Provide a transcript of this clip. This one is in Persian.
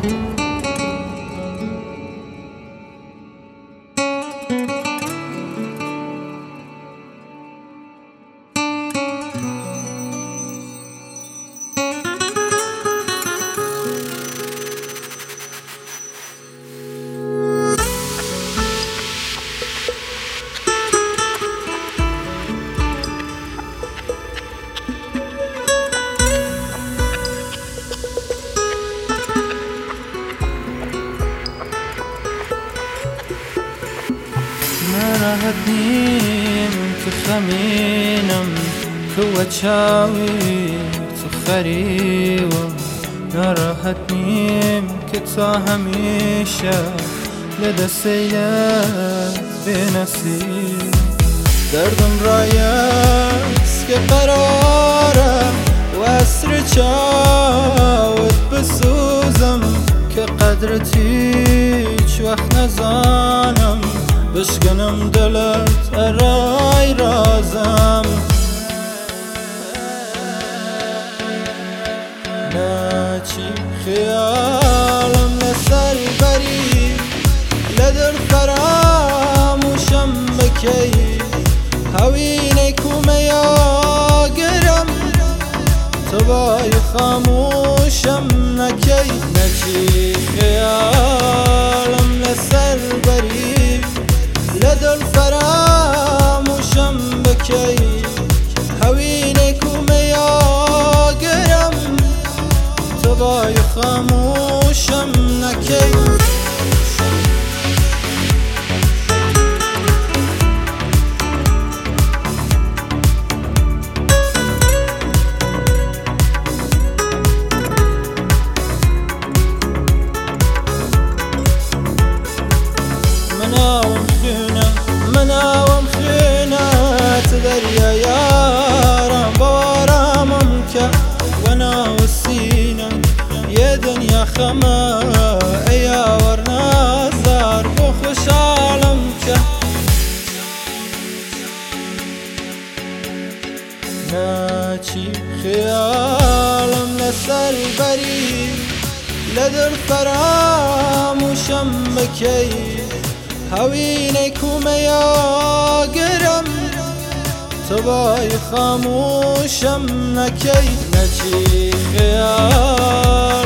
ناراحت نیم تو خمینم تو چاوی تو خری و ناراحت نیم که تا همیشه لدستیت بنصیب دردم رایست که قراره و اسر چاوت بسوزم که قدرت هیچ وقت نزانم بشکنم دلت ارای رازم ناچی خیالم لسر بری لدر فراموشم بکی هوینه کومه یا گرم تبای خاموشم نکی نچی خیالم لسر بری لدل فراموشم بکی هوینه کومه یا گرم تبای خاموشم نکی مناوم خينات دريا يارا بورامم وانا والسينا يا دنيا خما يا ورنا زار بخش عالمك ناچي خيالم لسر بري لدر فراموشم بكي هوینه کومه یا گرم تبای خاموشم نکی نچی خیال